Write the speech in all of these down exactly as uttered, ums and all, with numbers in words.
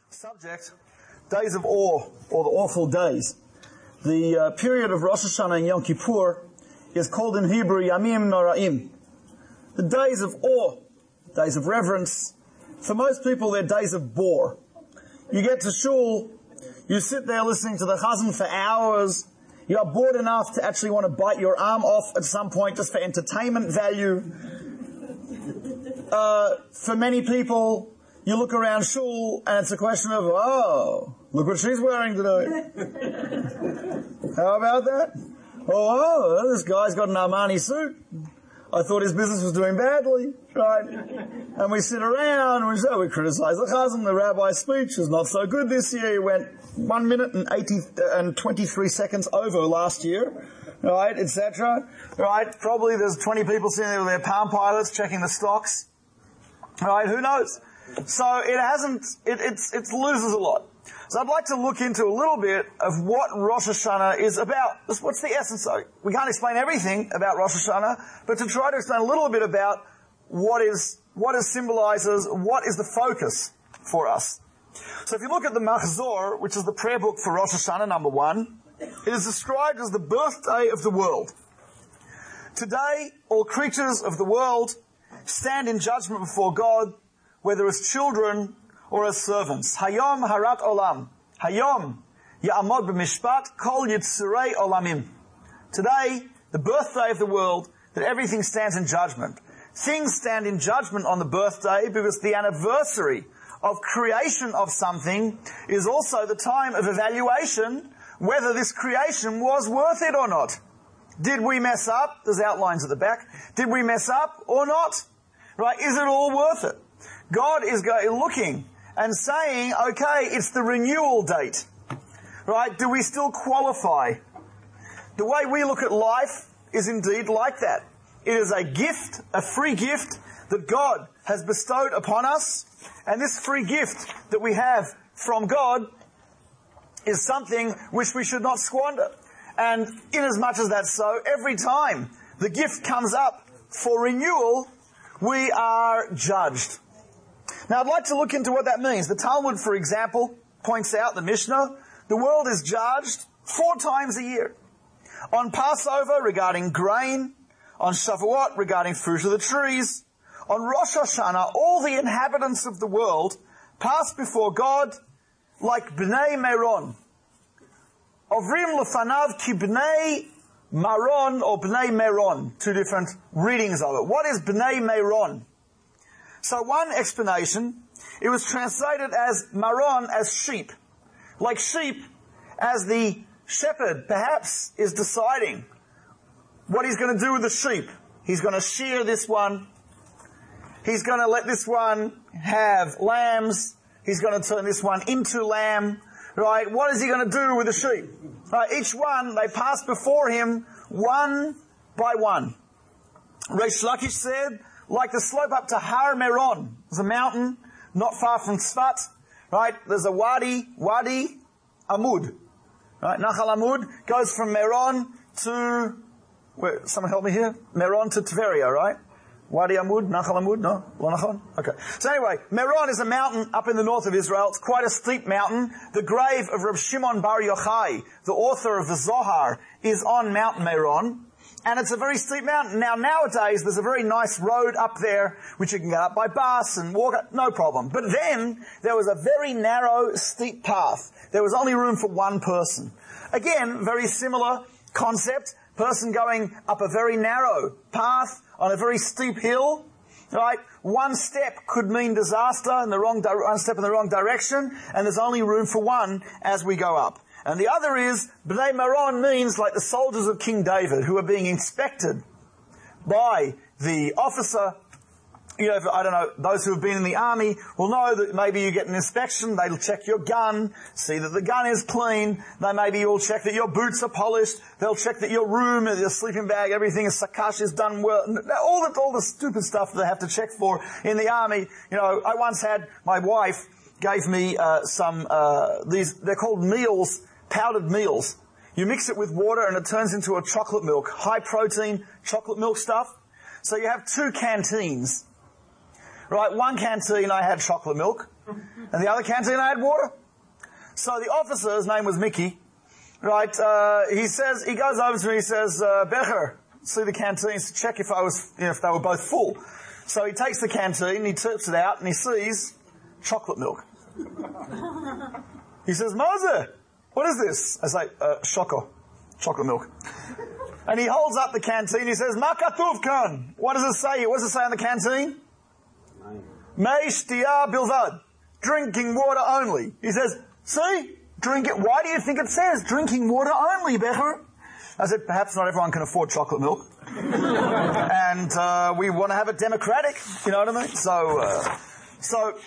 Subject, Days of Awe, or the Awful Days. The uh, period of Rosh Hashanah and Yom Kippur is called in Hebrew Yamim Noraim. The days of awe, days of reverence. For most people, they're days of bore. You get to shul, you sit there listening to the chazan for hours. You are bored enough to actually want to bite your arm off at some point just for entertainment value. Uh, for many people, you look around shul and it's a question of, oh, look what she's wearing today. How about that? Oh, oh, this guy's got an Armani suit. I thought his business was doing badly, right? And we sit around and we say, we criticize the chazan. The rabbi's speech is not so good this year. He went one minute and eighty and twenty-three seconds over last year, right, et cetera. Right? Probably there's twenty people sitting there with their Palm Pilots checking the stocks. Right? Who knows? So it hasn't. It it's it loses a lot. So I'd like to look into a little bit of what Rosh Hashanah is about. What's the essence of it? We can't explain everything about Rosh Hashanah, but to try to explain a little bit about what is, what it symbolizes, what is the focus for us. So if you look at the Machzor, which is the prayer book for Rosh Hashanah, number one, it is described as the birthday of the world. Today, all creatures of the world stand in judgment before God, whether as children or as servants. Hayom harat olam. Hayom ya'amod b'mishpat kol yitzurei olamim. Today, the birthday of the world, that everything stands in judgment. Things stand in judgment on the birthday because the anniversary of creation of something is also the time of evaluation whether this creation was worth it or not. Did we mess up? There's outlines at the back. Did we mess up or not? Right? Is it all worth it? God is go- looking and saying, okay, it's the renewal date. Right? Do we still qualify? The way we look at life is indeed like that. It is a gift, a free gift that God has bestowed upon us. And this free gift that we have from God is something which we should not squander. And inasmuch as that's so, every time the gift comes up for renewal, we are judged. Now, I'd like to look into what that means. The Talmud, for example, points out, the Mishnah, the world is judged four times a year. On Passover, regarding grain. On Shavuot, regarding fruit of the trees. On Rosh Hashanah, all the inhabitants of the world pass before God like Bnei Meron. Ovrim lefanav ki Bnei Maron or Bnei Meron. Two different readings of it. What is Bnei Meron? So one explanation, it was translated as Maron as sheep. Like sheep, as the shepherd perhaps is deciding what he's going to do with the sheep. He's going to shear this one. He's going to let this one have lambs. He's going to turn this one into lamb. Right? What is he going to do with the sheep? Right? Each one, they pass before him one by one. Reish Lakish said, like the slope up to Har Meron. There's a mountain not far from Tzfat. Right? There's a wadi, Wadi Amud. Right? Nachal Amud goes from Meron to, where, someone help me here? Meron to Tveria, right? Wadi Amud, Nachal Amud, no? Lo nachon? Okay. So anyway, Meron is a mountain up in the north of Israel. It's quite a steep mountain. The grave of Reb Shimon Bar Yochai, the author of the Zohar, is on Mount Meron. And it's a very steep mountain. Now, nowadays, there's a very nice road up there, which you can get up by bus and walk up, no problem. But then, there was a very narrow, steep path. There was only room for one person. Again, very similar concept. Person going up a very narrow path on a very steep hill, right? One step could mean disaster in the wrong, di- one step in the wrong direction, and there's only room for one as we go up. And the other is, Bnei Meron means like the soldiers of King David who are being inspected by the officer. You know, I don't know, those who have been in the army will know that maybe you get an inspection, they'll check your gun, see that the gun is clean, they maybe will check that your boots are polished, they'll check that your room, your sleeping bag, everything is sakash is done well, all the, all the stupid stuff that they have to check for in the army. You know, I once had, my wife gave me uh, some, uh, these, they're called meals, powdered meals. You mix it with water and it turns into a chocolate milk, high protein chocolate milk stuff. So you have two canteens. Right, one canteen I had chocolate milk, And the other canteen had water. So the officer, his name was Mickey, right, uh, he says, he goes over to me, he says, uh, Becher, see the canteens to check if I was, you know, if they were both full. So he takes the canteen, he tips it out, and he sees chocolate milk. He says, Mose, what is this? I say, uh, Choco, chocolate milk. And he holds up the canteen, he says, Ma katuv kan. What does it say? What does it say on the canteen? Mei shtia bilvad. Drinking water only. He says, see? Drink it. Why do you think it says drinking water only, Becher? I said, perhaps not everyone can afford chocolate milk. and uh, we want to have it democratic, you know what I mean? So, uh, so,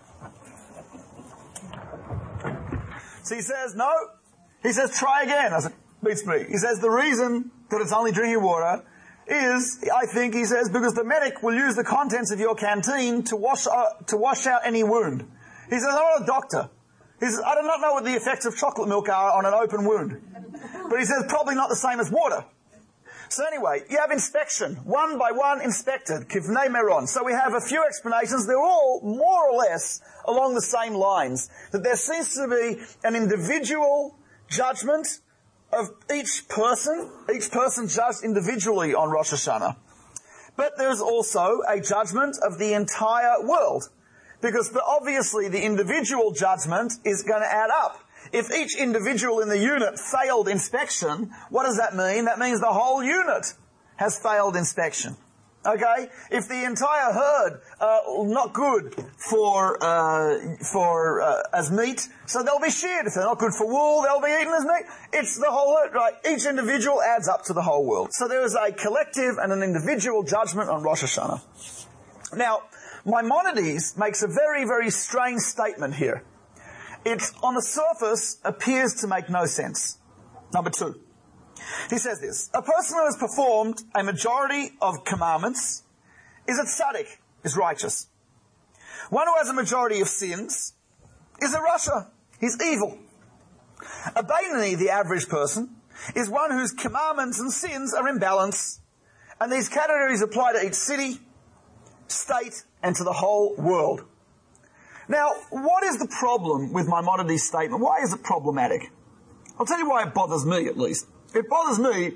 so he says, no. He says, try again. I said, beats me. He says, the reason that it's only drinking water is, I think, he says, because the medic will use the contents of your canteen to wash uh, to wash out any wound. He says, I'm not a doctor. He says, I do not know what the effects of chocolate milk are on an open wound. But he says, probably not the same as water. So anyway, you have inspection. One by one inspected. Kivnei Meron. So we have a few explanations. They're all more or less along the same lines. That there seems to be an individual judgment of each person, each person judged individually on Rosh Hashanah. But there's also a judgment of the entire world. Because the, obviously the individual judgment is going to add up. If each individual in the unit failed inspection, what does that mean? That means the whole unit has failed inspection. Okay? If the entire herd uh not good for uh for uh, as meat, so they'll be sheared. If they're not good for wool, they'll be eaten as meat. It's the whole herd, right? Each individual adds up to the whole world. So there is a collective and an individual judgment on Rosh Hashanah. Now, Maimonides makes a very, very strange statement here. It, on the surface, appears to make no sense. Number two. He says this, a person who has performed a majority of commandments is a tzaddik, is righteous. One who has a majority of sins is a rasha, he's evil. A Beinoni, the average person, is one whose commandments and sins are in balance. And these categories apply to each city, state, and to the whole world. Now, what is the problem with Maimonides' statement? Why is it problematic? I'll tell you why it bothers me, at least. It bothers me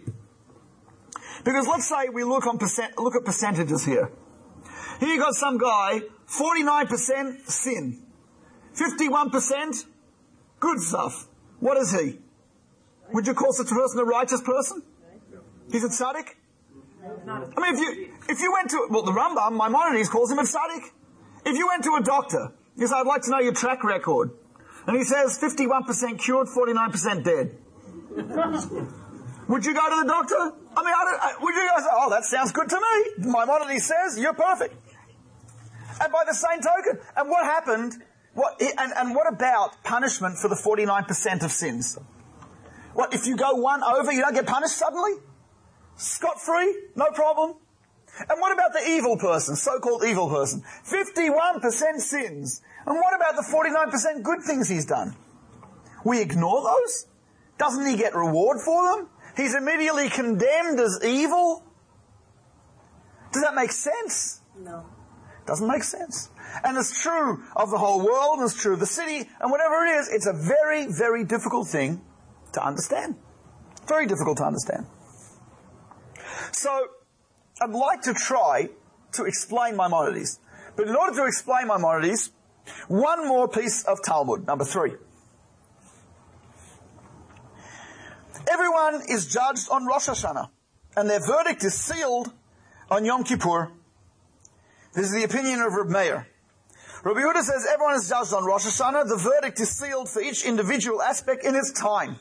because let's say we look on percent, look at percentages here. Here you got some guy, forty-nine percent sin, fifty-one percent good stuff. What is he? Would you call such a person a righteous person? He's a tzaddik? I mean, if you if you went to, well, the Rambam, Maimonides, calls him a tzaddik. If you went to a doctor, you say, I'd like to know your track record. And he says fifty-one percent cured, forty-nine percent dead. Would you go to the doctor? I mean, I don't, I, would you go say, oh, that sounds good to me. Maimonides says, you're perfect. And by the same token, and what happened, what, and, and what about punishment for the forty-nine percent of sins? What, if you go one over, you don't get punished suddenly? Scot-free? No problem? And what about the evil person, so-called evil person? fifty-one percent sins. And what about the forty-nine percent good things he's done? We ignore those? Doesn't he get reward for them? He's immediately condemned as evil? Does that make sense? No. Doesn't make sense. And it's true of the whole world, and it's true of the city, and whatever it is, it's a very, very difficult thing to understand. Very difficult to understand. So, I'd like to try to explain Maimonides. But in order to explain Maimonides, one more piece of Talmud, number three. Everyone is judged on Rosh Hashanah, and their verdict is sealed on Yom Kippur. This is the opinion of Reb Meir. Rabbi Yehuda says everyone is judged on Rosh Hashanah. The verdict is sealed for each individual aspect in its time.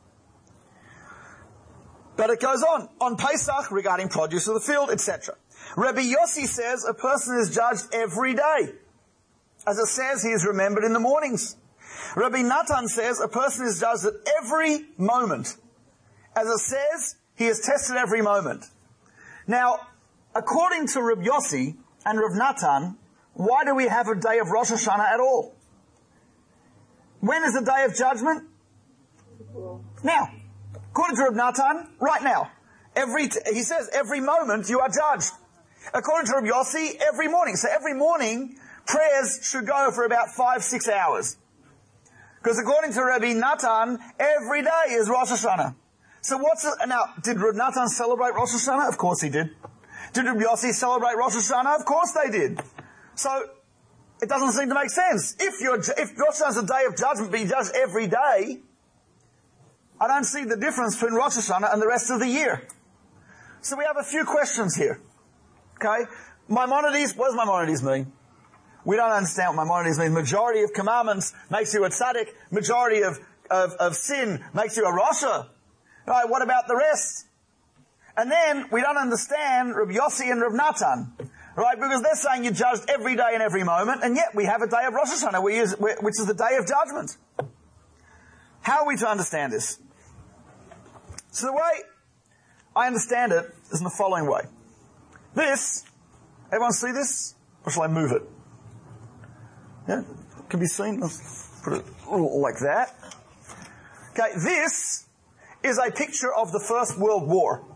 But it goes on. On Pesach, regarding produce of the field, et cetera. Rabbi Yossi says a person is judged every day. As it says, he is remembered in the mornings. Rabbi Natan says a person is judged at every moment. As it says, he is tested every moment. Now, according to Rabbi Yossi and Rabbi Natan, why do we have a day of Rosh Hashanah at all? When is the day of judgment? Now. According to Rabbi Natan, right now. Every t- he says every moment you are judged. According to Rabbi Yossi, every morning. So every morning prayers should go for about five, six hours. Because according to Rabbi Natan, every day is Rosh Hashanah. So what's it, now, did Rabbi Natan celebrate Rosh Hashanah? Of course he did. Did Rabbi Yossi celebrate Rosh Hashanah? Of course they did. So, it doesn't seem to make sense. If you're, if Rosh Hashanah is a day of judgment, be judged every day, I don't see the difference between Rosh Hashanah and the rest of the year. So we have a few questions here. Okay? Maimonides, what does Maimonides mean? We don't understand what Maimonides means. Majority of commandments makes you a tzaddik. Majority of, of, of sin makes you a rasha. Right, what about the rest? And then we don't understand Rabbi Yossi and Rabbi Natan. Right, because they're saying you're judged every day and every moment, and yet we have a day of Rosh Hashanah, which is the day of judgment. How are we to understand this? So the way I understand it is in the following way. This, everyone see this? Or shall I move it? Yeah, it can be seen. Let's put it like that. Okay, this is a picture of the First World War.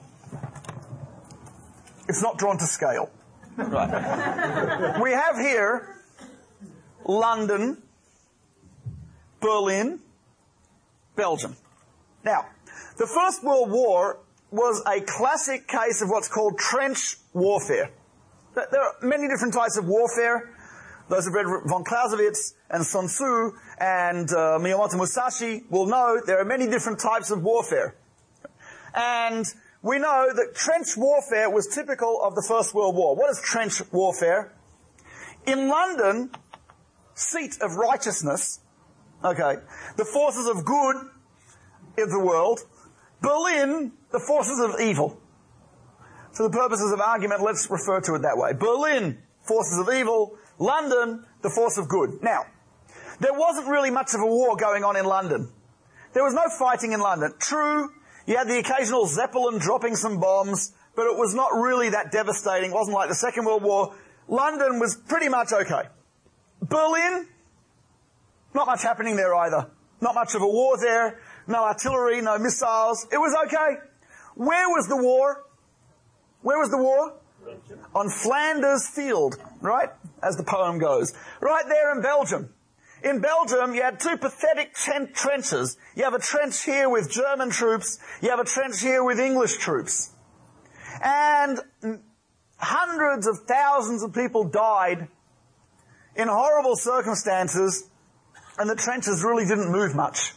It's not drawn to scale. Right. We have here London, Berlin, Belgium. Now, the First World War was a classic case of what's called trench warfare. There are many different types of warfare. Those who've read von Clausewitz and Sun Tzu and uh, Miyamoto Musashi will know there are many different types of warfare. And we know that trench warfare was typical of the First World War. What is trench warfare? In London, seat of righteousness, okay, the forces of good in the world. Berlin, the forces of evil. For the purposes of argument, let's refer to it that way. Berlin, forces of evil. London, the force of good. Now, there wasn't really much of a war going on in London. There was no fighting in London. True, you had the occasional Zeppelin dropping some bombs, but it was not really that devastating. It wasn't like the Second World War. London was pretty much okay. Berlin, not much happening there either. Not much of a war there. No artillery, no missiles. It was okay. Where was the war? Where was the war? On Flanders Field, right? As the poem goes. Right there in Belgium. In Belgium, you had two pathetic ten- trenches. You have a trench here with German troops. You have a trench here with English troops. And hundreds of thousands of people died in horrible circumstances, and the trenches really didn't move much.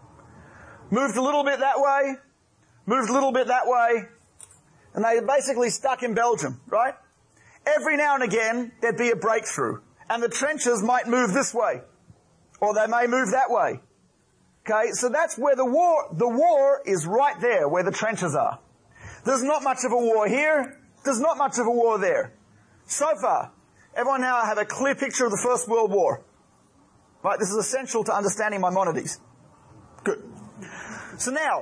Moved a little bit that way, moved a little bit that way, and they basically stuck in Belgium, right? Every now and again, there'd be a breakthrough, and the trenches might move this way, or they may move that way. Okay, so that's where the war, the war is right there, where the trenches are. There's not much of a war here, there's not much of a war there. So far, everyone now have a clear picture of the First World War. Right, this is essential to understanding Maimonides. Good. So now,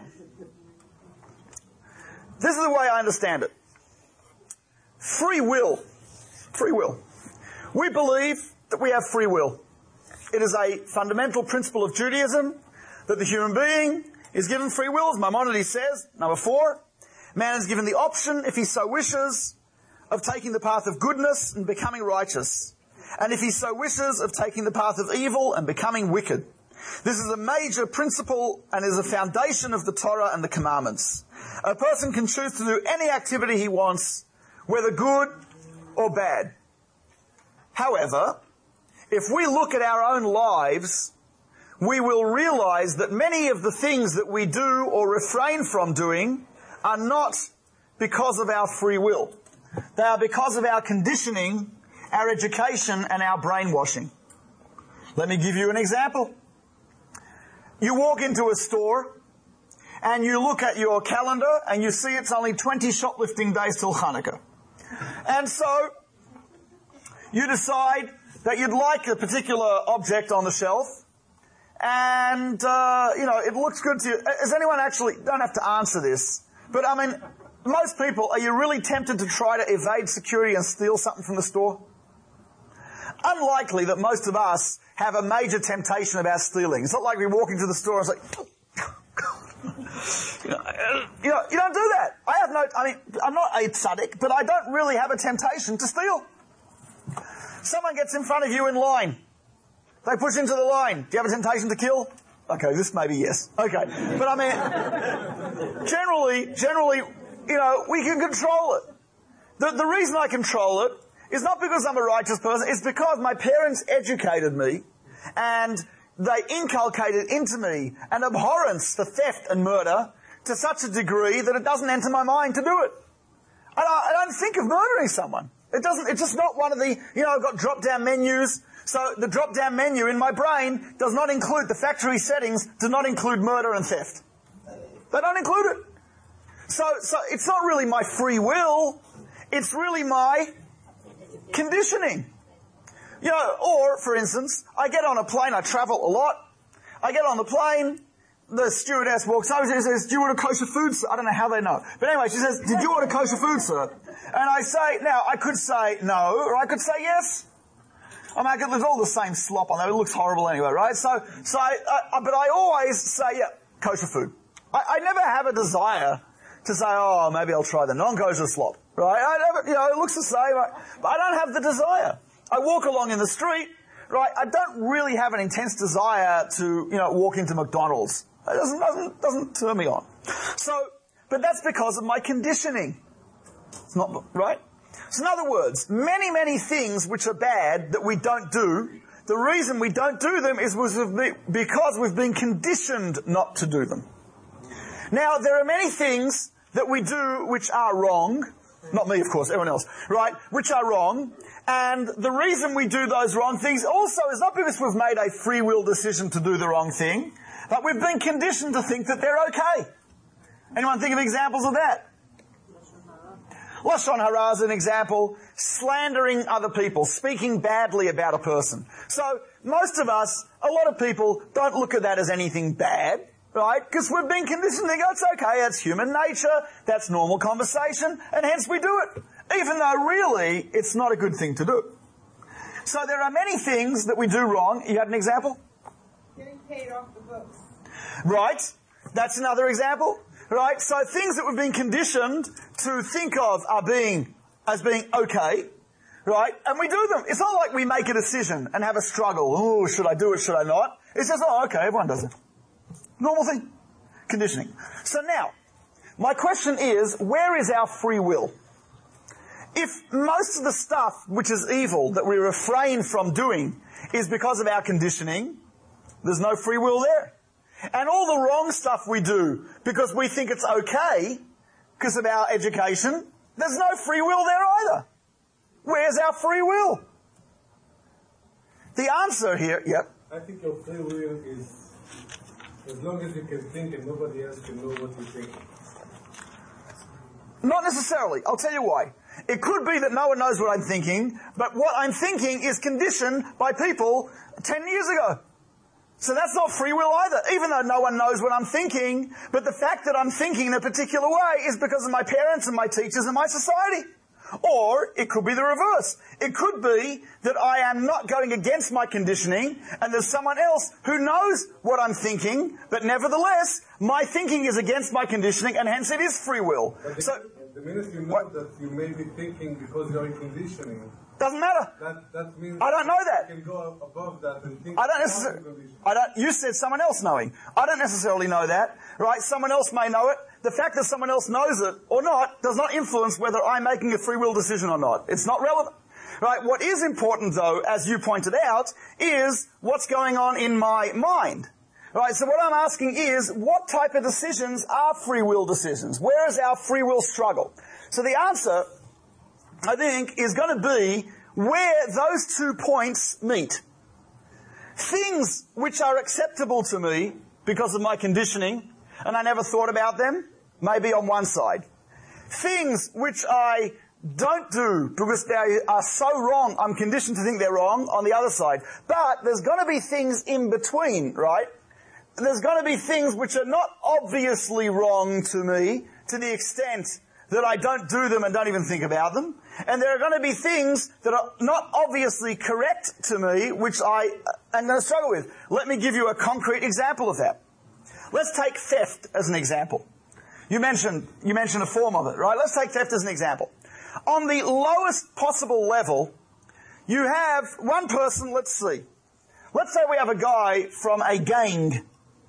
this is the way I understand it. Free will. Free will. We believe that we have free will. It is a fundamental principle of Judaism that the human being is given free will. As Maimonides says, number four, man is given the option, if he so wishes, of taking the path of goodness and becoming righteous. And if he so wishes, of taking the path of evil and becoming wicked. This is a major principle and is a foundation of the Torah and the commandments. A person can choose to do any activity he wants, whether good or bad. However, if we look at our own lives, we will realize that many of the things that we do or refrain from doing are not because of our free will. They are because of our conditioning, our education, and our brainwashing. Let me give you an example. You walk into a store and you look at your calendar and you see it's only twenty shoplifting days till Hanukkah. And so you decide that you'd like a particular object on the shelf and, uh, you know, it looks good to you. Has anyone actually, don't have to answer this, but I mean, most people, are you really tempted to try to evade security and steal something from the store? Unlikely that most of us have a major temptation about stealing. It's not like we walk into the store and it's like, you know, you know, you don't do that. I have no, I mean, I'm not a tzaddik, but I don't really have a temptation to steal. Someone gets in front of you in line. They push into the line. Do you have a temptation to kill? Okay, this maybe yes. Okay. But I mean, generally, generally, you know, we can control it. The, the reason I control it is not because I'm a righteous person, it's because my parents educated me and they inculcated into me an abhorrence for theft and murder to such a degree that it doesn't enter my mind to do it. I don't, I don't think of murdering someone. It doesn't, it's just not one of the, you know, I've got drop-down menus. So the drop-down menu in my brain does not include, the factory settings do not include murder and theft. They don't include it. So, so it's not really my free will. It's really my conditioning. You know, or, for instance, I get on a plane, I travel a lot. I get on the plane, the stewardess walks over, she says, do you order kosher food, sir? I don't know how they know. But anyway, she says, did you order kosher food, sir? And I say, now, I could say no, or I could say yes. I mean, there's all the same slop on there. It looks horrible anyway, right? So, so, I, I, but I always say, yeah, kosher food. I, I never have a desire to say, oh, maybe I'll try the non-kosher slop, right? I never, you know, it looks the same, right? But I don't have the desire. I walk along in the street, right? I don't really have an intense desire to, you know, walk into McDonald's. It doesn't, doesn't, doesn't turn me on. So, but that's because of my conditioning. It's not, right? So in other words, many, many things which are bad that we don't do, the reason we don't do them is because we've been conditioned not to do them. Now, there are many things that we do which are wrong. Not me, of course, everyone else, right? Which are wrong. And the reason we do those wrong things also is not because we've made a free will decision to do the wrong thing, but we've been conditioned to think that they're okay. Anyone think of examples of that? Lashon hara is an example. Slandering other people, speaking badly about a person. So most of us, a lot of people, don't look at that as anything bad, right? Because we've been conditioned to think, oh, it's okay, that's human nature, that's normal conversation, and hence we do it. Even though really, it's not a good thing to do. So there are many things that we do wrong. You had an example? Getting paid off the books. Right. That's another example. Right. So things that we've been conditioned to think of are being, as being okay. Right. And we do them. It's not like we make a decision and have a struggle. Oh, should I do it? Should I not? It's just, oh, okay, everyone does it. Normal thing. Conditioning. So now, my question is, where is our free will? If most of the stuff which is evil that we refrain from doing is because of our conditioning, there's no free will there. And all the wrong stuff we do because we think it's okay because of our education, there's no free will there either. Where's our free will? The answer here, yep. I think your free will is as long as you can think and nobody else can know what you think. Not necessarily. I'll tell you why. It could be that no one knows what I'm thinking, but what I'm thinking is conditioned by people ten years ago. So that's not free will either, even though no one knows what I'm thinking, but the fact that I'm thinking in a particular way is because of my parents and my teachers and my society. Or it could be the reverse. It could be that I am not going against my conditioning and there's someone else who knows what I'm thinking, but nevertheless, my thinking is against my conditioning and hence it is free will. But the, so, the minute you know what? that you may be thinking because you're in conditioning, doesn't matter. that, that means I don't know that. you can go above that and think I don't without necessarily, conditioning. I don't, you said someone else knowing. I don't necessarily know that, right? Someone else may know it. The fact that someone else knows it or not does not influence whether I'm making a free will decision or not. It's not relevant. Right? What is important though, as you pointed out, is what's going on in my mind. Right? So what I'm asking is, what type of decisions are free will decisions? Where is our free will struggle? So the answer, I think, is going to be where those two points meet. Things which are acceptable to me because of my conditioning, and I never thought about them, maybe on one side. Things which I don't do because they are so wrong, I'm conditioned to think they're wrong, on the other side. But there's going to be things in between, right? There's going to be things which are not obviously wrong to me to the extent that I don't do them and don't even think about them. And there are going to be things that are not obviously correct to me which I am going to struggle with. Let me give you a concrete example of that. Let's take theft as an example. You mentioned, you mentioned a form of it, right? Let's take theft as an example. On the lowest possible level, you have one person, let's see. Let's say we have a guy from a gang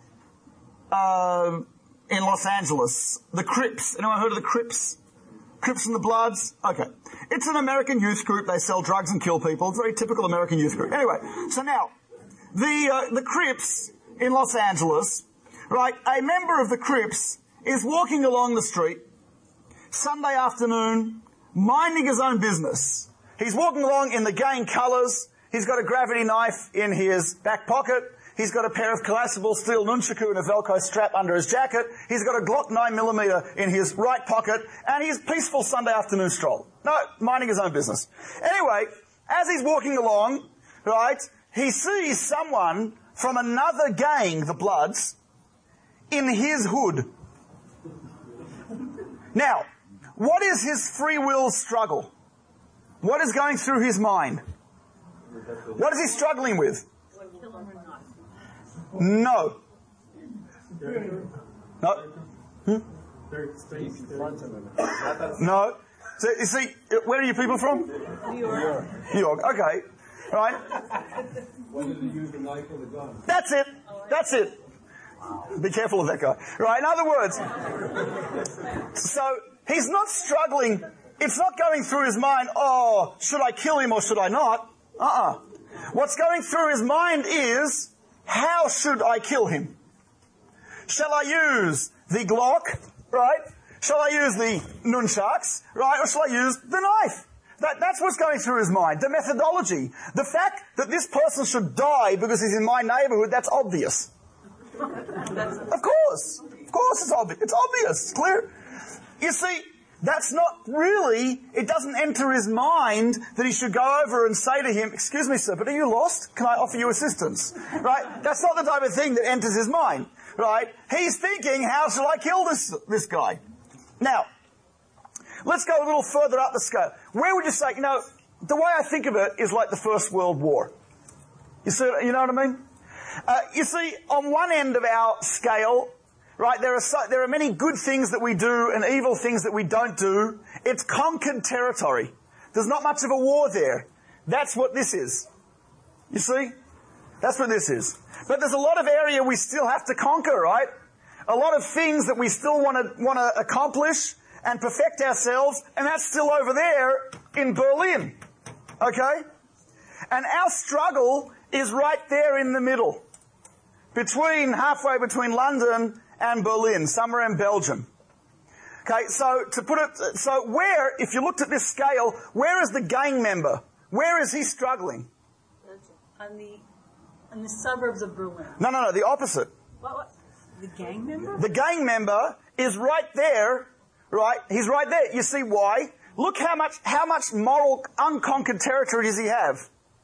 uh, in Los Angeles, the Crips. Anyone heard of the Crips? Crips and the Bloods? Okay. It's an American youth group. They sell drugs and kill people. It's a very typical American youth group. Anyway, so now, the uh, the Crips in Los Angeles, right, a member of the Crips is walking along the street, Sunday afternoon, minding his own business. He's walking along in the gang colours. He's got a gravity knife in his back pocket. He's got a pair of collapsible steel nunchaku and a Velcro strap under his jacket. He's got a Glock nine millimeter in his right pocket. And he's peaceful Sunday afternoon stroll. No, minding his own business. Anyway, as he's walking along, right, he sees someone from another gang, the Bloods, in his hood. Now, what is his free will struggle? What is going through his mind? What is he struggling with? No. No. Hmm? No. So, you see, where are you people from? New York. New York, okay. Right? Why did he use the knife or the gun? That's it. That's it. Be careful of that guy. Right, in other words, so he's not struggling. It's not going through his mind, oh, should I kill him or should I not? Uh-uh. What's going through his mind is, how should I kill him? Shall I use the Glock, right? Shall I use the nunchucks, right? Or shall I use the knife? That, that's what's going through his mind. The methodology. The fact that this person should die because he's in my neighbourhood, that's obvious. Of course. Of course it's obvious. It's obvious. It's clear. You see, that's not really, it doesn't enter his mind that he should go over and say to him, excuse me, sir, but are you lost? Can I offer you assistance? Right? That's not the type of thing that enters his mind. Right? He's thinking, how shall I kill this, this guy? Now, let's go a little further up the scale. Where would you say, you know, the way I think of it is like the First World War. You see, you know what I mean? Uh, you see, on one end of our scale, right, there are so, there are many good things that we do and evil things that we don't do. It's conquered territory. There's not much of a war there. That's what this is. You see? That's what this is. But there's a lot of area we still have to conquer, right? A lot of things that we still want to want to accomplish and perfect ourselves, and that's still over there in Berlin. Okay? And our struggle is right there in the middle. Between, halfway between London and Berlin, somewhere in Belgium. Okay, so to put it, so where, if you looked at this scale, where is the gang member? Where is he struggling? On the, on the suburbs of Berlin. No, no, no, the opposite. What, what? The gang member? The gang member is right there, right? He's right there. You see why? Look how much, how much moral unconquered territory does he have?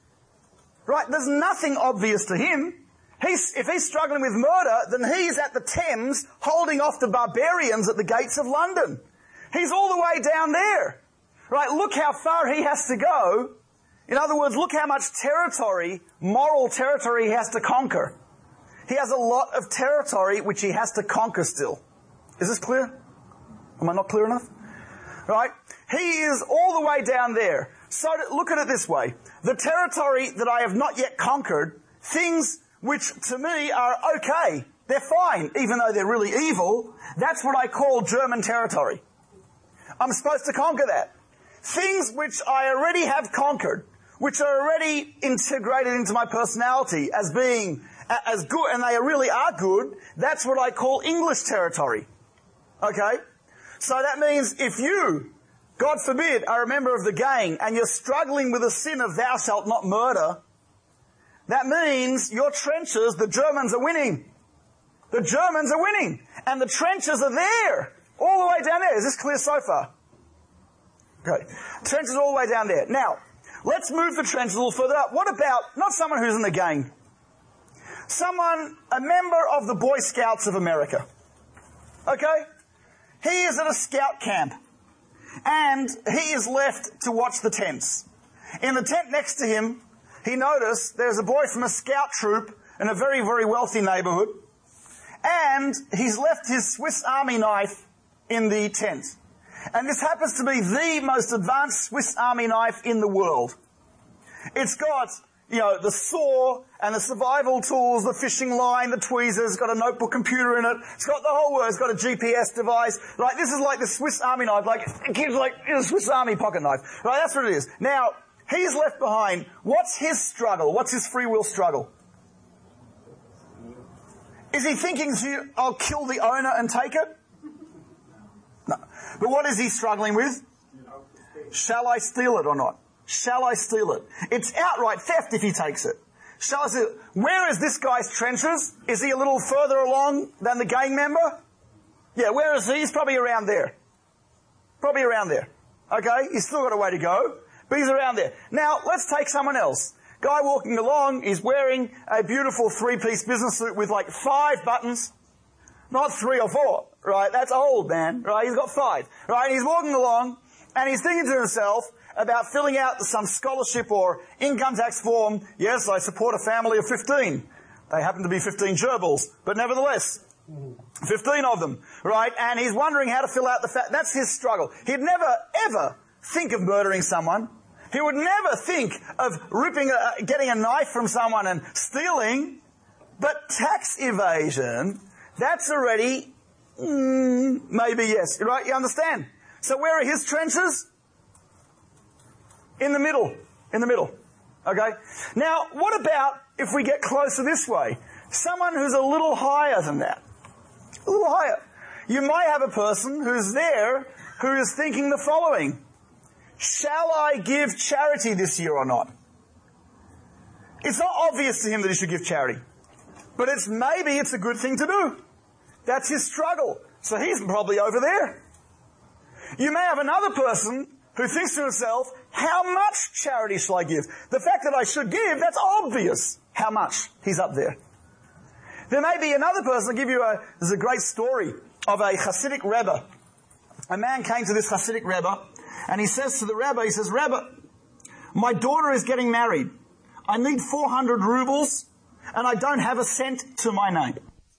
Right? There's nothing obvious to him. He's, if he's struggling with murder, then he's at the Thames holding off the barbarians at the gates of London. He's all the way down there. Right? Look how far he has to go. In other words, look how much territory, moral territory he has to conquer. He has a lot of territory which he has to conquer still. Is this clear? Am I not clear enough? Right? He is all the way down there. So look at it this way. The territory that I have not yet conquered, things which to me are okay, they're fine, even though they're really evil, that's what I call German territory. I'm supposed to conquer that. Things which I already have conquered, which are already integrated into my personality as being as good, and they really are good, that's what I call English territory. Okay? So that means if you, God forbid, are a member of the gang and you're struggling with the sin of thou shalt not murder, that means your trenches, the Germans are winning. The Germans are winning. And the trenches are there. All the way down there. Is this clear so far? Okay. Trenches all the way down there. Now, let's move the trenches a little further up. What about, not someone who's in the gang, someone, a member of the Boy Scouts of America. Okay? He is at a scout camp. And he is left to watch the tents. In the tent next to him, he noticed there's a boy from a scout troop in a very, very wealthy neighbourhood. And he's left his Swiss Army knife in the tent. And this happens to be the most advanced Swiss Army knife in the world. It's got, you know, the saw and the survival tools, the fishing line, the tweezers, it's got a notebook computer in it, it's got the whole works, it's got a G P S device. Like, this is like the Swiss Army knife, like, it gives like a Swiss Army pocket knife. Right, that's what it is. Now, he's left behind. What's his struggle? What's his free will struggle? Is he thinking, I'll kill the owner and take it? No. But what is he struggling with? Shall I steal it or not? Shall I steal it? It's outright theft if he takes it. Shall I steal it? Where is this guy's trenches? Is he a little further along than the gang member? Yeah, where is he? He's probably around there. Probably around there. Okay? He's still got a way to go, but he's around there. Now, let's take someone else. Guy walking along is wearing a beautiful three-piece business suit with like five buttons. Not three or four, right? That's old, man, right? He's got five, right? And he's walking along and he's thinking to himself about filling out some scholarship or income tax form. Yes, I support a family of fifteen. They happen to be fifteen gerbils, but nevertheless, fifteen of them, right? And he's wondering how to fill out the fa- that's his struggle. He'd never, ever think of murdering someone. He would never think of ripping, a, getting a knife from someone and stealing. But tax evasion, that's already, mm, maybe yes, right? You understand? So where are his trenches? In the middle. In the middle. Okay? Now, what about if we get closer this way? Someone who's a little higher than that. A little higher. You might have a person who's there who is thinking the following. Shall I give charity this year or not? It's not obvious to him that he should give charity. But it's maybe it's a good thing to do. That's his struggle. So he's probably over there. You may have another person who thinks to himself, how much charity shall I give? The fact that I should give, that's obvious. How much? He's up there. There may be another person. I'll give you a, there's a great story of a Hasidic Rebbe. A man came to this Hasidic Rebbe and he says to the Rebbe, he says, Rebbe, my daughter is getting married. I need four hundred rubles and I don't have a cent to my name.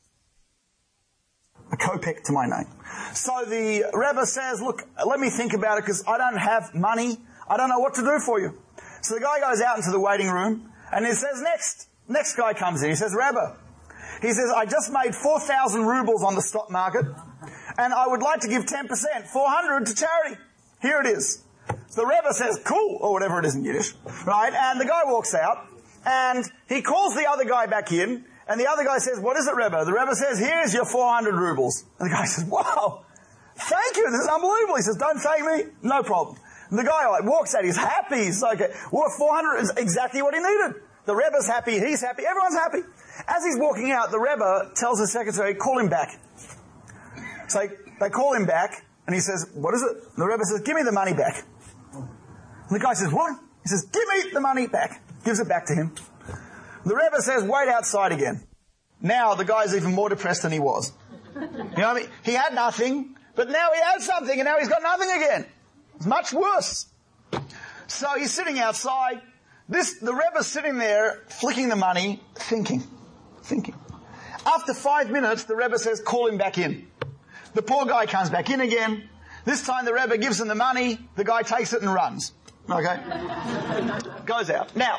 A kopeck to my name. So the Rebbe says, look, let me think about it because I don't have money. I don't know what to do for you. So the guy goes out into the waiting room and he says, next, next guy comes in. He says, Rebbe, he says, I just made four thousand rubles on the stock market and I would like to give ten percent, four hundred to charity. Here it is. So the Rebbe says, cool, or whatever it is in Yiddish, right? And the guy walks out and he calls the other guy back in and the other guy says, what is it, Rebbe? The Rebbe says, here's your four hundred rubles. And the guy says, wow, thank you, this is unbelievable. He says, don't thank me, no problem. And the guy like walks out, he's happy. He's like, well, four hundred is exactly what he needed. The Rebbe's happy, he's happy, everyone's happy. As he's walking out, the Rebbe tells his secretary, call him back. So they call him back, and he says, what is it? And the Rebbe says, give me the money back. And the guy says, what? He says, give me the money back. Gives it back to him. The Rebbe says, wait outside again. Now the guy's even more depressed than he was. You know what I mean? He had nothing, but now he had something, and now he's got nothing again. It's much worse. So he's sitting outside. This, the Rebbe's sitting there, flicking the money, thinking, thinking. After five minutes, the Rebbe says, call him back in. The poor guy comes back in again. This time the Rebbe gives him the money. The guy takes it and runs. Okay? Goes out. Now,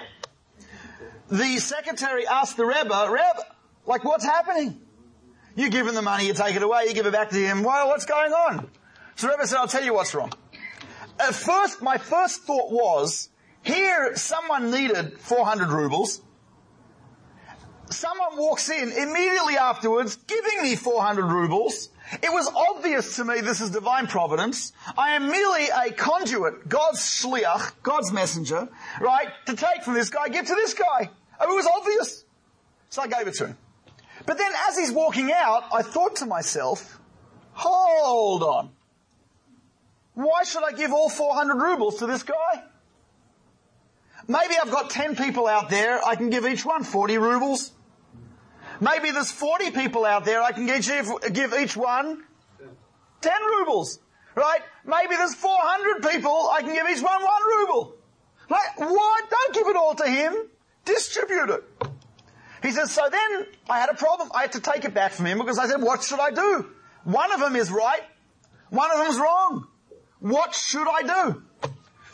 the secretary asked the Rebbe, Rebbe, like what's happening? You give him the money, you take it away, you give it back to him. Well, what's going on? So the Rebbe said, I'll tell you what's wrong. At first, my first thought was, here someone needed four hundred rubles. Someone walks in immediately afterwards, giving me four hundred rubles. It was obvious to me this is divine providence. I am merely a conduit, God's shliach, God's messenger, right, to take from this guy, give to this guy. It was obvious. So I gave it to him. But then as he's walking out, I thought to myself, hold on. Why should I give all four hundred rubles to this guy? Maybe I've got ten people out there, I can give each one forty rubles. Maybe there's forty people out there, I can give each one ten rubles. Right? Maybe there's four hundred people, I can give each one one ruble. Like, why? Don't give it all to him. Distribute it. He says, so then I had a problem. I had to take it back from him because I said, what should I do? One of them is right. One of them is wrong. What should I do?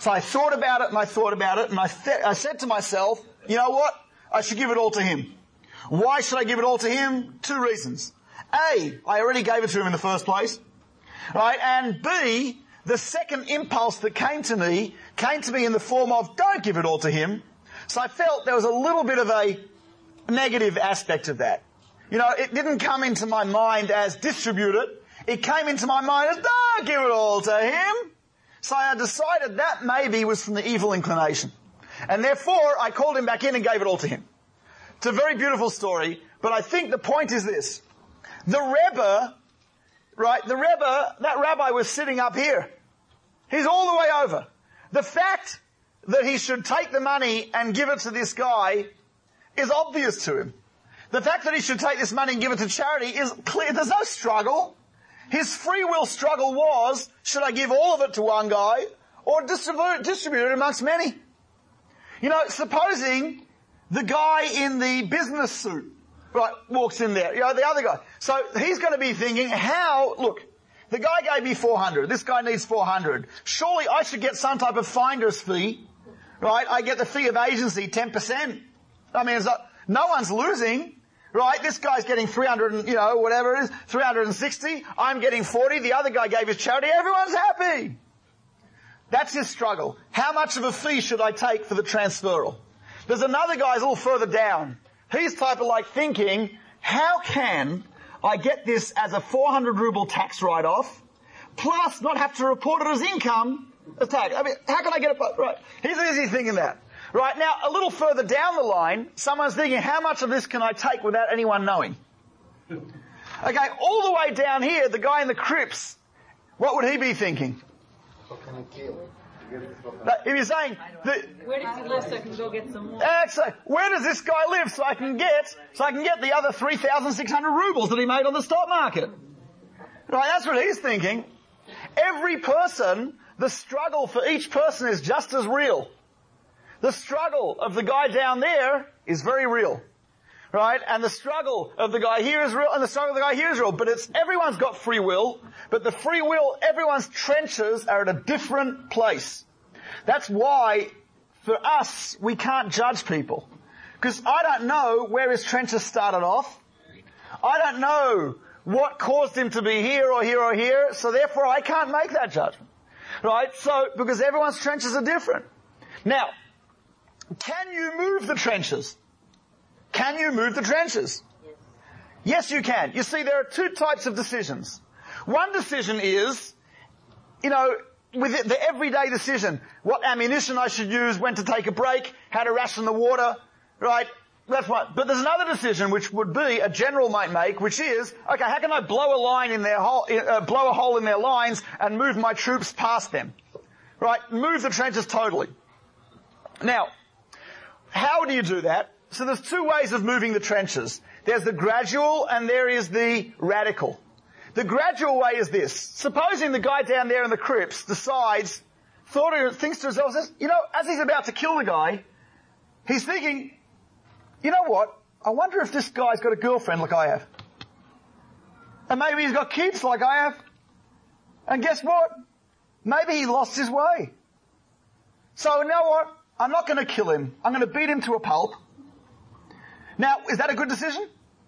So I thought about it and I thought about it and I, th- I said to myself, you know what? I should give it all to him. Why should I give it all to him? Two reasons. A, I already gave it to him in the first place. Right? And B, the second impulse that came to me came to me in the form of don't give it all to him. So I felt there was a little bit of a negative aspect of that. You know, it didn't come into my mind as distribute it. It came into my mind as don't give it all to him. So I decided that maybe was from the evil inclination. And therefore, I called him back in and gave it all to him. It's a very beautiful story, but I think the point is this. The Rebbe, right, the Rebbe, that rabbi was sitting up here. He's all the way over. The fact that he should take the money and give it to this guy is obvious to him. The fact that he should take this money and give it to charity is clear. There's no struggle. His free will struggle was, should I give all of it to one guy or distribute, distribute it amongst many? You know, supposing the guy in the business suit, right, walks in there, you know, the other guy. So he's going to be thinking, how, look, the guy gave me four hundred, this guy needs four hundred. Surely I should get some type of finder's fee, right? I get the fee of agency, ten percent. I mean, it's not, no one's losing. Right, this guy's getting three hundred, you know, whatever it is, three hundred sixty. I'm getting forty. The other guy gave his charity. Everyone's happy. That's his struggle. How much of a fee should I take for the transferal? There's another guy who's a little further down. He's type of like thinking, how can I get this as a four hundred ruble tax write-off, plus not have to report it as income as tax? I mean, how can I get it? Right. He's easy thinking that. Right, now, a little further down the line, someone's thinking, how much of this can I take without anyone knowing? Okay, all the way down here, the guy in the crypts, what would he be thinking? What can I kill? If you're saying... The, where does he live so I can go get some more? Actually, where does this guy live so I can get, so I can get the other three thousand six hundred rubles that he made on the stock market? Right, that's what he's thinking. Every person, the struggle for each person is just as real. The struggle of the guy down there is very real, right? And the struggle of the guy here is real, and the struggle of the guy here is real. But it's, everyone's got free will, but the free will, everyone's trenches are at a different place. That's why, for us, we can't judge people. Because I don't know where his trenches started off. I don't know what caused him to be here or here or here, so therefore I can't make that judgment. Right? So, because everyone's trenches are different. Now, can you move the trenches? Can you move the trenches? Yes. Yes, you can. You see, there are two types of decisions. One decision is, you know, with it, the everyday decision. What ammunition I should use, when to take a break, how to ration the water, right? That's one. But there's another decision which would be, a general might make, which is, okay, how can I blow a line in their hole, uh, blow a hole in their lines and move my troops past them? Right? Move the trenches totally. Now, how do you do that? So there's two ways of moving the trenches. There's the gradual and there is the radical. The gradual way is this. Supposing the guy down there in the crypts decides, thought or thinks to himself, says, you know, as he's about to kill the guy, he's thinking, you know what? I wonder if this guy's got a girlfriend like I have. And maybe he's got kids like I have. And guess what? Maybe he lost his way. So you know what? I'm not going to kill him. I'm going to beat him to a pulp. Now, is that a good decision?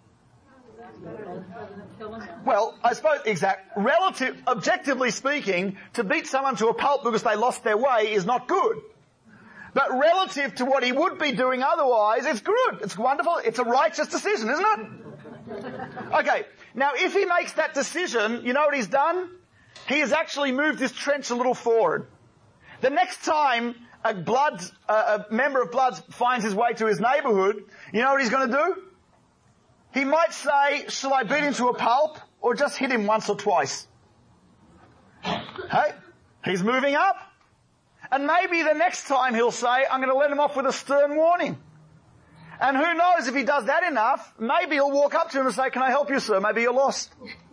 Well, I suppose, exact, relative, objectively speaking, to beat someone to a pulp because they lost their way is not good. But relative to what he would be doing otherwise, it's good. It's wonderful. It's a righteous decision, isn't it? Okay. Now, if he makes that decision, you know what he's done? He has actually moved his trench a little forward. The next time a blood, uh, a member of Bloods finds his way to his neighbourhood, you know what he's going to do? He might say, shall I beat him to a pulp or just hit him once or twice? Hey, he's moving up. And maybe the next time he'll say, I'm going to let him off with a stern warning. And who knows, if he does that enough, maybe he'll walk up to him and say, can I help you, sir? Maybe you're lost.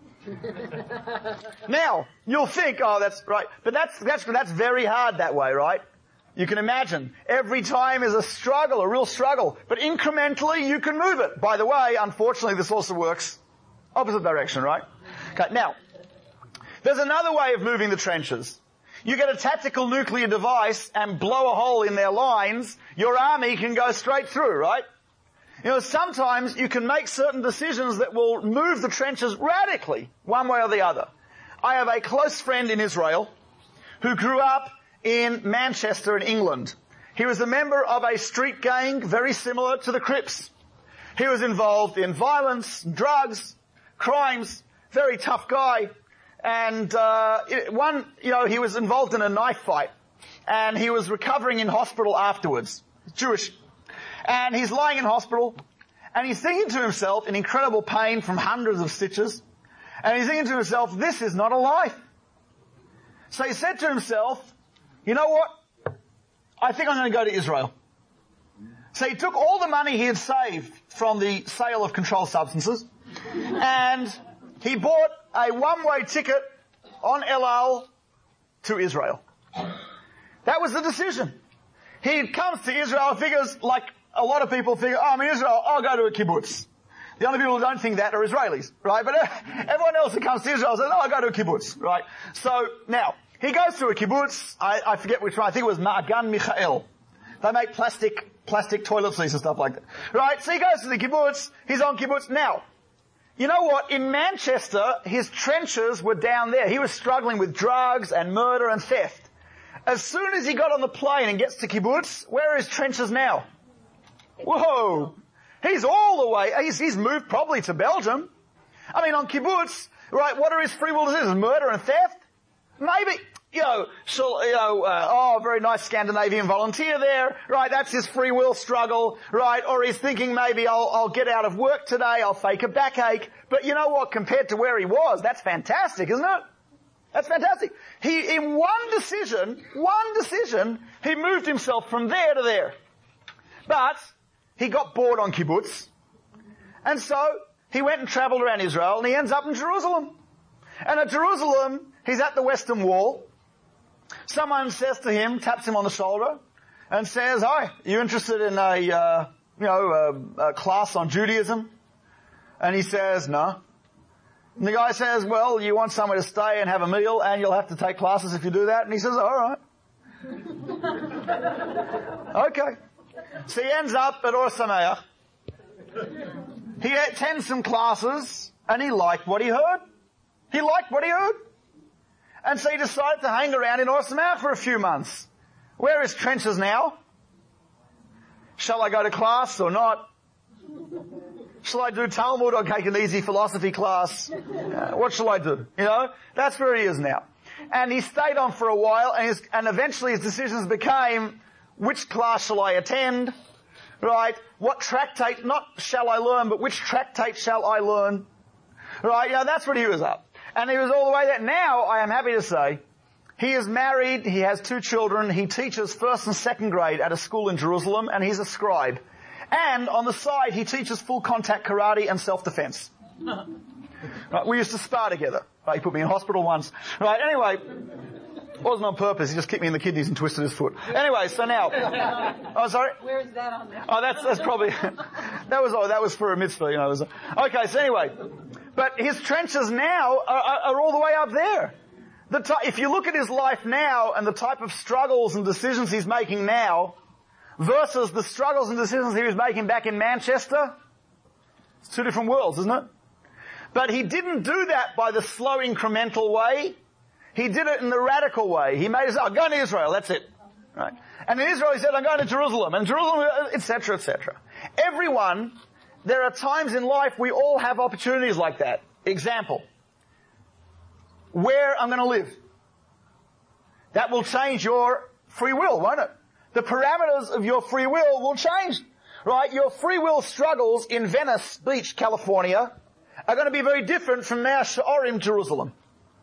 Now, you'll think, oh, that's right. But that's, that's, that's very hard that way, right? You can imagine. Every time is a struggle, a real struggle. But incrementally, you can move it. By the way, unfortunately, this also works opposite direction, right? Okay, now, there's another way of moving the trenches. you get a tactical nuclear device and blow a hole in their lines, your army can go straight through, right? You know, sometimes you can make certain decisions that will move the trenches radically, one way or the other. I have a close friend in Israel who grew up in Manchester in England. He was a member of a street gang very similar to the Crips. He was involved in violence, drugs, crimes, very tough guy. And uh one, you know, he was involved in a knife fight. And he was recovering in hospital afterwards. Jewish. And he's lying in hospital. And he's thinking to himself, in incredible pain from hundreds of stitches. And he's thinking to himself, this is not a life. So he said to himself, you know what? I think I'm going to go to Israel. So he took all the money he had saved from the sale of controlled substances. And he bought a one-way ticket on El Al to Israel. That was the decision. He comes to Israel, figures like a lot of people figure, oh, I'm in Israel, I'll go to a kibbutz. The only people who don't think that are Israelis, right? But everyone else who comes to Israel says, oh, I'll go to a kibbutz, right? So now, he goes to a kibbutz, I, I forget which one, I think it was Ma'agan Michael. They make plastic, plastic toilet seats and stuff like that. Right? So he goes to the kibbutz, he's on kibbutz. Now, you know what? In Manchester, his trenches were down there. He was struggling with drugs and murder and theft. As soon as he got on the plane and gets to kibbutz, where are his trenches now? Whoa! He's all the way, he's, he's moved probably to Belgium. I mean, on kibbutz, right, what are his free will decisions? Murder and theft? Maybe, you know, so, you know, uh, oh, very nice Scandinavian volunteer there, right, that's his free will struggle, right, or he's thinking maybe I'll, I'll get out of work today, I'll fake a backache, but you know what, compared to where he was, that's fantastic, isn't it? That's fantastic. He, in one decision, one decision, he moved himself from there to there. But, he got bored on kibbutz, and so, he went and travelled around Israel, and he ends up in Jerusalem. And at Jerusalem, he's at the Western Wall. Someone says to him, taps him on the shoulder, and says, hi, you interested in a, uh, you know, a, a class on Judaism? And he says, no. And the guy says, well, you want somewhere to stay and have a meal, and you'll have to take classes if you do that? And he says, all right. Okay. So he ends up at Or Sameach. He attends some classes, and he liked what he heard. He liked what he heard. And so he decided to hang around in Or Sameach for a few months. Where are his trenches now? Shall I go to class or not? Shall I do Talmud or take an easy philosophy class? Uh, what shall I do? You know, that's where he is now. And he stayed on for a while, and, his, and eventually his decisions became, which class shall I attend? Right? What tractate, not shall I learn, but which tractate shall I learn? Right? You know, that's what he was up. And he was all the way there. Now, I am happy to say, he is married, he has two children, he teaches first and second grade at a school in Jerusalem, and he's a scribe. And on the side, he teaches full contact karate and self-defense. Right, we used to spar together. Right, he put me in hospital once. Right, anyway, it wasn't on purpose, he just kicked me in the kidneys and twisted his foot. Anyway, so now, oh, sorry? Where is that on there? Oh, that's, that's probably, that was, oh, that was for a mitzvah, you know. It was a, okay, so anyway, but his trenches now are, are, are all the way up there. The ty- if you look at his life now and the type of struggles and decisions he's making now versus the struggles and decisions he was making back in Manchester, it's two different worlds, isn't it? But he didn't do that by the slow incremental way. He did it in the radical way. He made his, I'm going to Israel, that's it. Right? And in Israel he said, I'm going to Jerusalem, and Jerusalem, et cetera, et cetera. Everyone, there are times in life we all have opportunities like that. Example. Where I'm going to live. That will change your free will, won't it? The parameters of your free will will change. Right? Your free will struggles in Venice Beach, California, are going to be very different from Mea She'arim, Jerusalem.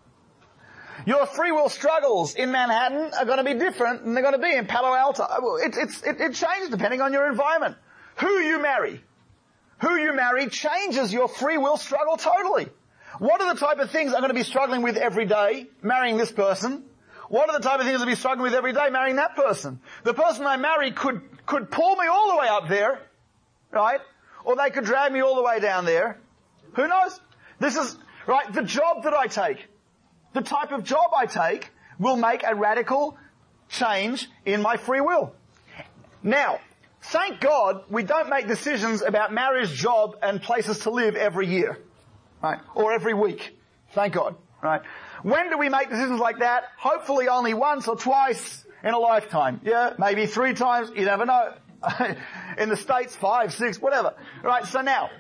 Your free will struggles in Manhattan are going to be different than they're going to be in Palo Alto. It, it's, it, it changes depending on your environment. Who you marry, who you marry changes your free will struggle totally. What are the type of things I'm going to be struggling with every day, marrying this person? What are the type of things I'll be struggling with every day, marrying that person? The person I marry could, could pull me all the way up there, right? Or they could drag me all the way down there. Who knows? This is, right, the job that I take. The type of job I take will make a radical change in my free will. Now, thank God we don't make decisions about marriage, job, and places to live every year, right? Or every week. Thank God, right? When do we make decisions like that? Hopefully only once or twice in a lifetime. Yeah, maybe three times. You never know. In the States, five, six, whatever. Right, so now,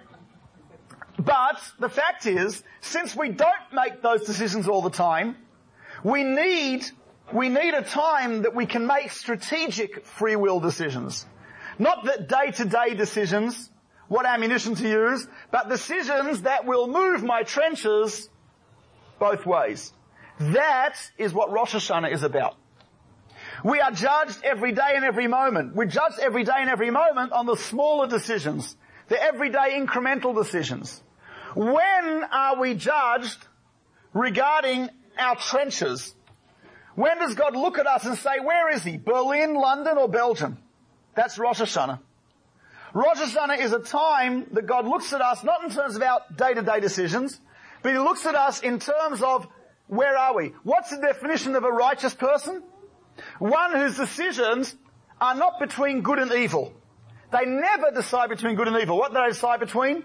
but the fact is, since we don't make those decisions all the time, we need, we need a time that we can make strategic free will decisions. Not that day-to-day decisions, what ammunition to use, but decisions that will move my trenches both ways. That is what Rosh Hashanah is about. We are judged every day and every moment. We're judged every day and every moment on the smaller decisions, the everyday incremental decisions. When are we judged regarding our trenches? When does God look at us and say, where is he? Berlin, London, or Belgium? That's Rosh Hashanah. Rosh Hashanah is a time that God looks at us, not in terms of our day-to-day decisions, but he looks at us in terms of where are we? What's the definition of a righteous person? One whose decisions are not between good and evil. They never decide between good and evil. What do they decide between?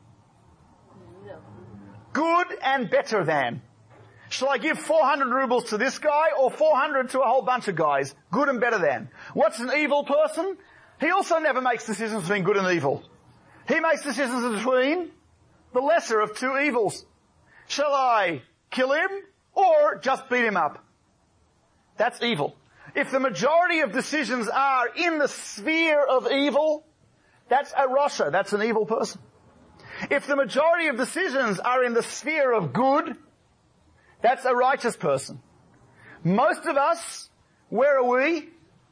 No. Good and better than. Shall I give four hundred rubles to this guy or four hundred to a whole bunch of guys? Good and better than. What's an evil person? He also never makes decisions between good and evil. He makes decisions between the lesser of two evils. Shall I kill him or just beat him up? That's evil. If the majority of decisions are in the sphere of evil, that's a Rasha, that's an evil person. If the majority of decisions are in the sphere of good, that's a righteous person. Most of us, where are we?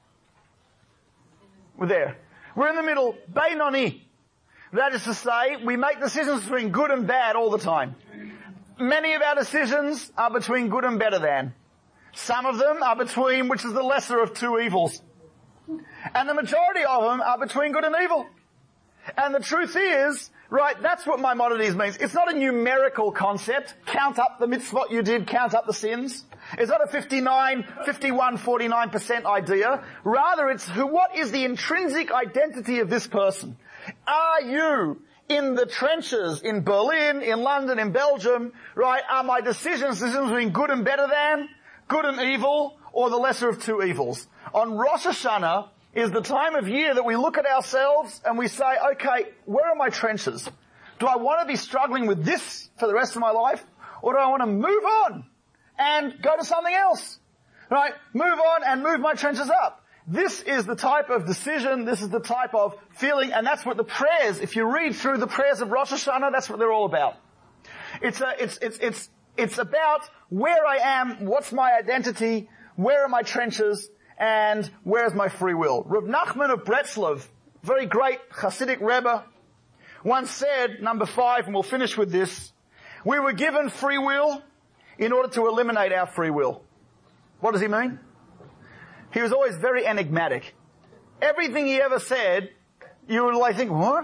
We're there. We're in the middle, Beinoni. That is to say, we make decisions between good and bad all the time. Many of our decisions are between good and better than. Some of them are between, which is the lesser of two evils. And the majority of them are between good and evil. And the truth is, right, that's what Maimonides means. It's not a numerical concept. Count up the mitzvot you did, count up the sins. It's not a fifty-nine, fifty-one, forty-nine percent idea. Rather, it's who, what is the intrinsic identity of this person? Are you in the trenches in Berlin, in London, in Belgium, right? Are my decisions decisions between good and better than, good and evil, or the lesser of two evils? On Rosh Hashanah is the time of year that we look at ourselves and we say, okay, where are my trenches? Do I want to be struggling with this for the rest of my life? Or do I want to move on and go to something else? Right? Move on and move my trenches up. This is the type of decision, this is the type of feeling, and that's what the prayers, if you read through the prayers of Rosh Hashanah, that's what they're all about. It's a, it's, it's, it's, it's about where I am, what's my identity, where are my trenches, and where is my free will. Rav Nachman of Breslov, very great Hasidic Rebbe, once said, number five, and we'll finish with this, we were given free will in order to eliminate our free will. What does he mean? He was always very enigmatic. Everything he ever said, you would like think, what?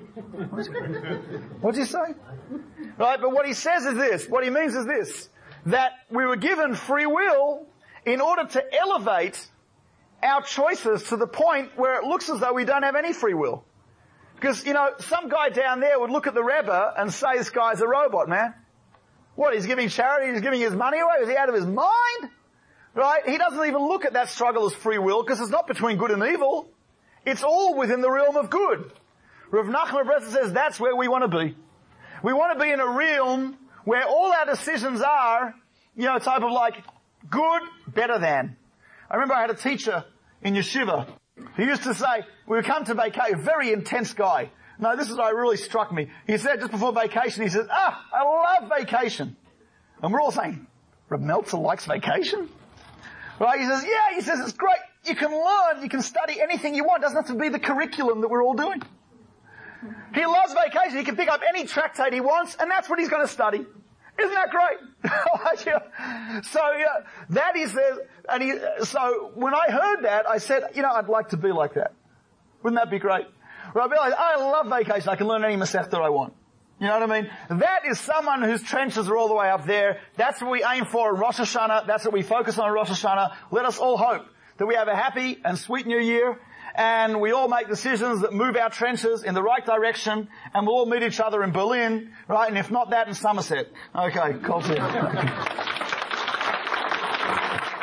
What's he say? Right, but what he says is this, what he means is this, that we were given free will in order to elevate our choices to the point where it looks as though we don't have any free will. Because, you know, some guy down there would look at the Rebbe and say this guy's a robot, man. What, he's giving charity, he's giving his money away? Is he out of his mind? Right? He doesn't even look at that struggle as free will because it's not between good and evil. It's all within the realm of good. Rav Nachman of Breslov says that's where we want to be. We want to be in a realm where all our decisions are, you know, type of like good, better than. I remember I had a teacher in yeshiva. He used to say, we would come to vacation, a very intense guy. No, this is what really struck me. He said just before vacation, he said, ah, I love vacation. And we're all saying, Reb Meltzer likes vacation? Right? He says, yeah, he says, it's great. You can learn, you can study anything you want. It doesn't have to be the curriculum that we're all doing. He loves vacation. He can pick up any tractate he wants, and that's what he's going to study. Isn't that great? So, yeah, that is the, and he, so when I heard that, I said, you know, I'd like to be like that. Wouldn't that be great? Right, I, I love vacation. I can learn any Masechta I want. You know what I mean? That is someone whose trenches are all the way up there. That's what we aim for in Rosh Hashanah. That's what we focus on in Rosh Hashanah. Let us all hope that we have a happy and sweet new year, and we all make decisions that move our trenches in the right direction, and we'll all meet each other in Berlin, right? And if not that, in Somerset. Okay, cool.